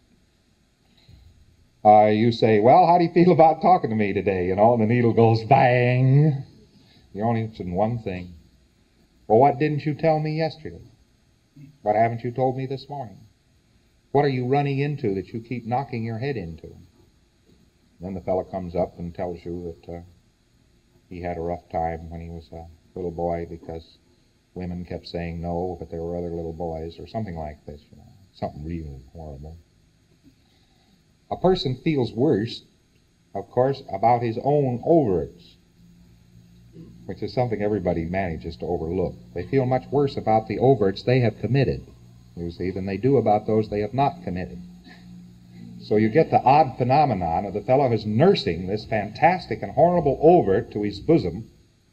Uh, you say, well, how do you feel about talking to me today? You know, and the needle goes bang. You're only interested in one thing. Well, what didn't you tell me yesterday? What haven't you told me this morning? What are you running into that you keep knocking your head into? Then the fellow comes up and tells you that uh, he had a rough time when he was a little boy because women kept saying no, but there were other little boys, or something like this, you know, something real horrible. A person feels worse, of course, about his own overts, which is something everybody manages to overlook. They feel much worse about the overts they have committed, you see, than they do about those they have not committed. So you get the odd phenomenon of the fellow who's nursing this fantastic and horrible overt to his bosom,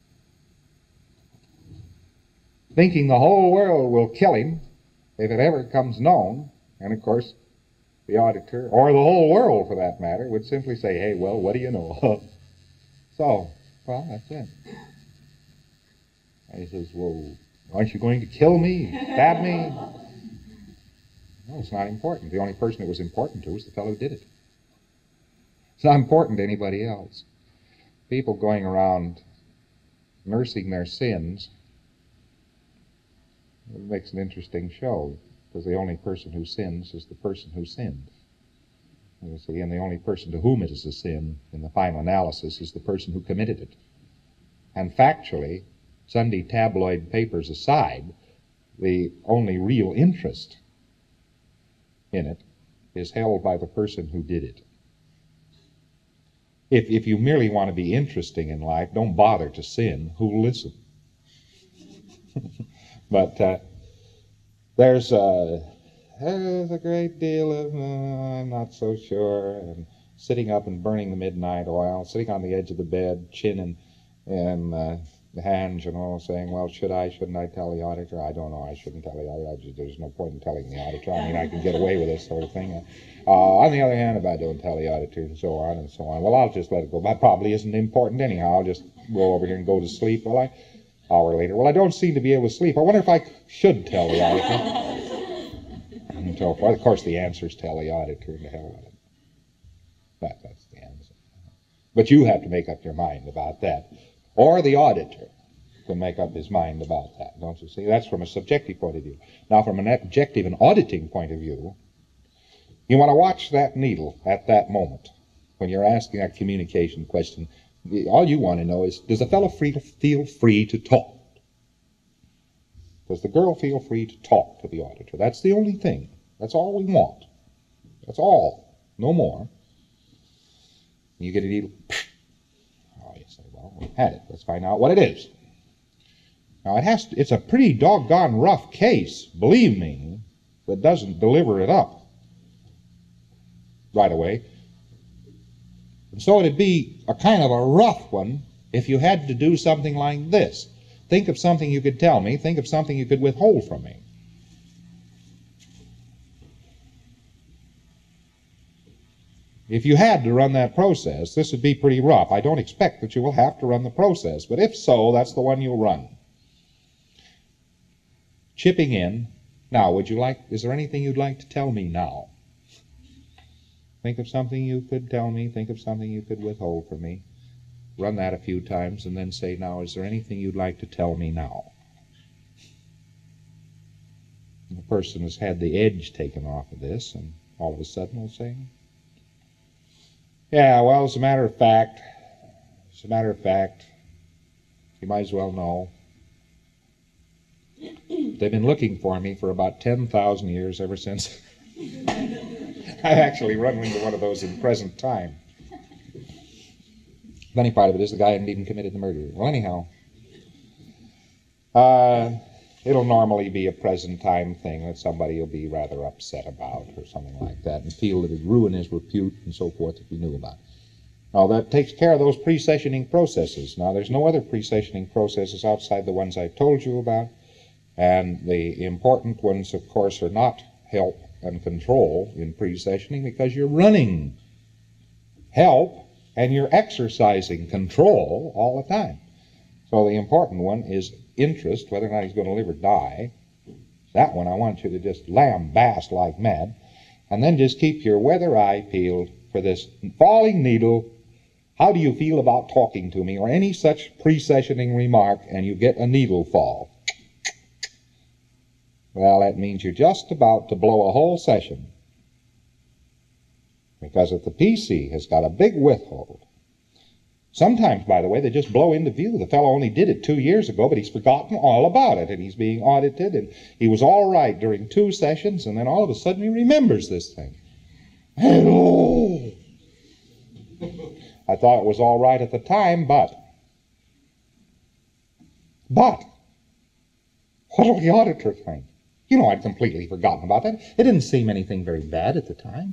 thinking the whole world will kill him if it ever comes known, and of course the auditor, or the whole world for that matter, would simply say, hey, well, what do you know? So, well, that's it. And he says, well, aren't you going to kill me, stab me? No, it's not important. The only person it was important to was the fellow who did it. It's not important to anybody else. People going around nursing their sins, it makes an interesting show, because the only person who sins is the person who sinned. You see, and the only person to whom it is a sin in the final analysis is the person who committed it. And factually, Sunday tabloid papers aside, the only real interest in it is held by the person who did it. If, if you merely want to be interesting in life, don't bother to sin. Who'll listen? But uh, there's, uh, there's a great deal of, uh, I'm not so sure, and sitting up and burning the midnight oil, sitting on the edge of the bed, chin and, and uh, the hands, you know, saying, well, should I, shouldn't I tell the auditor? I don't know, I shouldn't tell the auditor. I just, there's no point in telling the auditor. I mean, I can get away with this sort of thing. Uh, on the other hand, if I don't tell the auditor, and so on and so on, well, I'll just let it go. That probably isn't important anyhow. I'll just go over here and go to sleep. Well, I, hour later, well, I don't seem to be able to sleep. I wonder if I should tell the auditor. And so forth. Of course, the answer is tell the auditor, and the hell with it. That, that's the answer. But you have to make up your mind about that. Or the auditor can make up his mind about that, don't you see? That's from a subjective point of view. Now, from an objective and auditing point of view, you want to watch that needle at that moment when you're asking that communication question. All you want to know is, does the fellow free to feel free to talk? Does the girl feel free to talk to the auditor? That's the only thing. That's all we want. That's all. No more. You get a needle. Oh, you say, well, we've had it. Let's find out what it is. Now, it has to, it's a pretty doggone rough case, believe me, that doesn't deliver it up right away. And so it'd be a kind of a rough one if you had to do something like this. Think of something you could tell me. Think of something you could withhold from me. If you had to run that process, this would be pretty rough. I don't expect that you will have to run the process, but if so, that's the one you'll run. Chipping in. Now, would you like, is there anything you'd like to tell me now? Think of something you could tell me. Think of something you could withhold from me. Run that a few times and then say, now, is there anything you'd like to tell me now? And the person has had the edge taken off of this, and all of a sudden will say, yeah, well, as a matter of fact, as a matter of fact, you might as well know. They've been looking for me for about ten thousand years ever since. I've actually run into one of those in present time. Funny part of it is the guy hadn't even committed the murder. Well, anyhow, uh, it'll normally be a present time thing that somebody will be rather upset about or something like that and feel that it'd ruin his repute and so forth if he knew about it. Now, that takes care of those pre-sessioning processes. Now, there's no other pre-sessioning processes outside the ones I told you about, and the important ones, of course, are not help and control in pre-sessioning because you're running help and you're exercising control all the time. So the important one is interest, whether or not he's going to live or die. That one I want you to just lambast like mad, and then just keep your weather eye peeled for this falling needle. How do you feel about talking to me, or any such pre-sessioning remark, and you get a needle fall? Well, that means you're just about to blow a whole session. Because if the P C has got a big withhold, sometimes, by the way, they just blow into view. The fellow only did it two years ago, but he's forgotten all about it, and he's being audited, and he was all right during two sessions, and then all of a sudden he remembers this thing. Hello! I thought it was all right at the time, but, but, what'll the auditor think? You know, I'd completely forgotten about that. It didn't seem anything very bad at the time.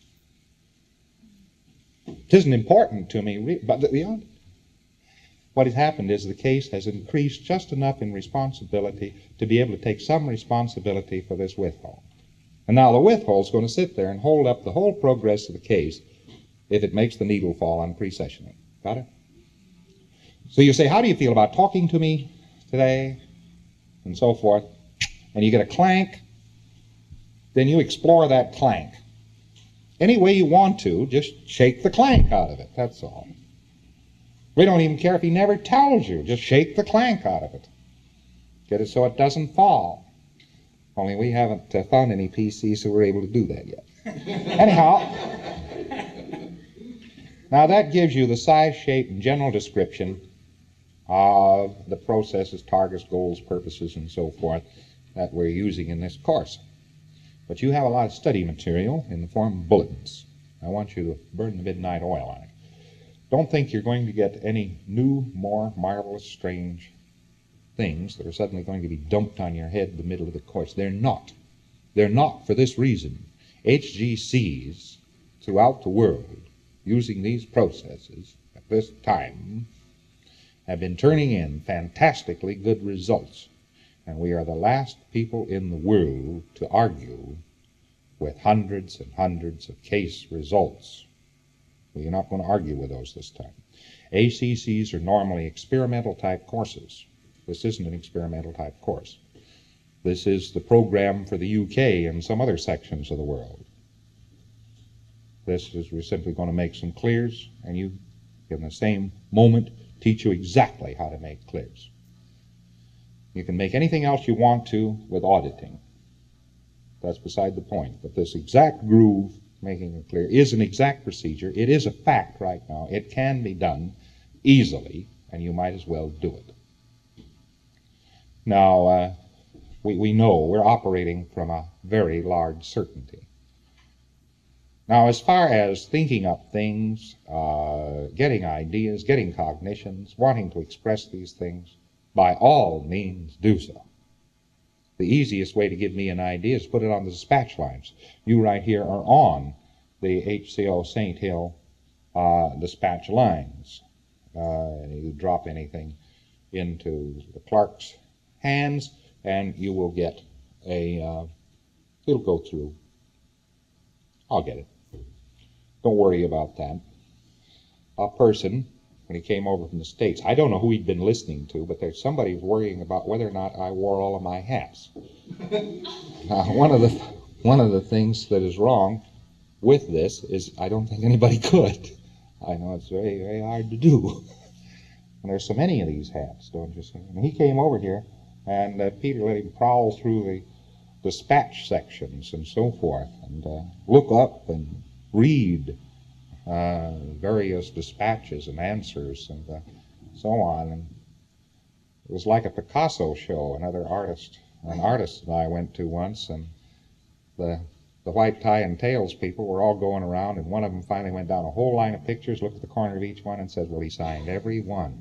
It isn't important to me, but the, what has happened is the case has increased just enough in responsibility to be able to take some responsibility for this withhold. And now the withhold is going to sit there and hold up the whole progress of the case if it makes the needle fall on pre-sessioning. Got it? So you say, how do you feel about talking to me today? And so forth. And you get a clank, then you explore that clank. Any way you want to, just shake the clank out of it, that's all. We don't even care if he never tells you, just shake the clank out of it. Get it so it doesn't fall. Only we haven't uh, found any P Cs who were able to do that yet. Anyhow, now that gives you the size, shape, and general description of the processes, targets, goals, purposes, and so forth that we're using in this course. But you have a lot of study material in the form of bulletins. I want you to burn the midnight oil on it. Don't think you're going to get any new, more marvelous, strange things that are suddenly going to be dumped on your head in the middle of the course. They're not. They're not for this reason. H G Cs throughout the world, using these processes at this time, have been turning in fantastically good results. And we are the last people in the world to argue with hundreds and hundreds of case results. We are not going to argue with those this time. A C Cs are normally experimental type courses. This isn't an experimental type course. This is the program for the U K and some other sections of the world. This is, we're simply going to make some clears, and you, in the same moment, teach you exactly how to make clears. You can make anything else you want to with auditing. That's beside the point. But this exact groove, making it clear, is an exact procedure. It is a fact right now. It can be done easily, and you might as well do it. Now, uh, we, we know we're operating from a very large certainty. Now, as far as thinking up things, uh, getting ideas, getting cognitions, wanting to express these things, by all means do so. The easiest way to give me an idea is put it on the dispatch lines. You right here are on the H C O Saint Hill uh, dispatch lines. Uh, you drop anything into the clerk's hands, and you will get a, uh, it'll go through. I'll get it. Don't worry about that. A person, when he came over from the States, I don't know who he'd been listening to, but there's somebody worrying about whether or not I wore all of my hats. Now, one of the one of the things that is wrong with this is I don't think anybody could. I know it's very, very hard to do. And there's so many of these hats, don't you see? And he came over here, and uh, Peter let him prowl through the dispatch sections and so forth, and uh, look up and read uh, various dispatches and answers and uh, so on. And it was like a Picasso show, another artist, an artist that I went to once, and the the white tie and tails people were all going around, and one of them finally went down a whole line of pictures, looked at the corner of each one, and said, well, he signed every one.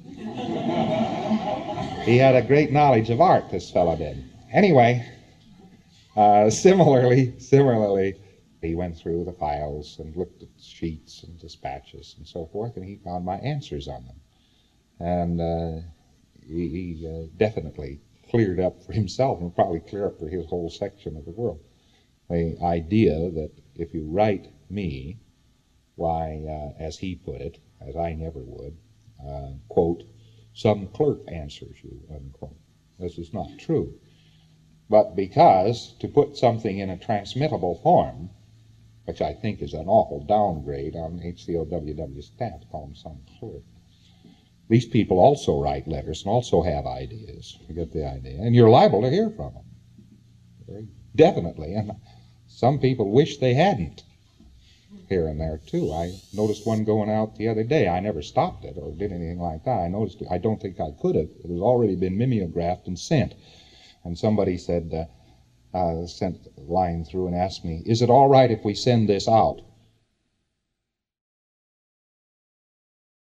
He had a great knowledge of art, this fellow did. Anyway, uh, similarly, similarly, he went through the files and looked at sheets and dispatches and so forth, and he found my answers on them. And uh, he, he uh, definitely cleared up for himself, and probably clear up for his whole section of the world, the idea that if you write me, why, uh, as he put it, as I never would, uh, quote, some clerk answers you, unquote. This is not true. But because to put something in a transmittable form, which I think is an awful downgrade on H C O W W staff, call them some clerk. These people also write letters and also have ideas. You get the idea. And you're liable to hear from them. Very definitely. And some people wish they hadn't, here and there too. I noticed one going out the other day. I never stopped it or did anything like that. I noticed it. I don't think I could have. It has already been mimeographed and sent. And somebody said, uh, uh, sent a line through and asked me, is it all right if we send this out?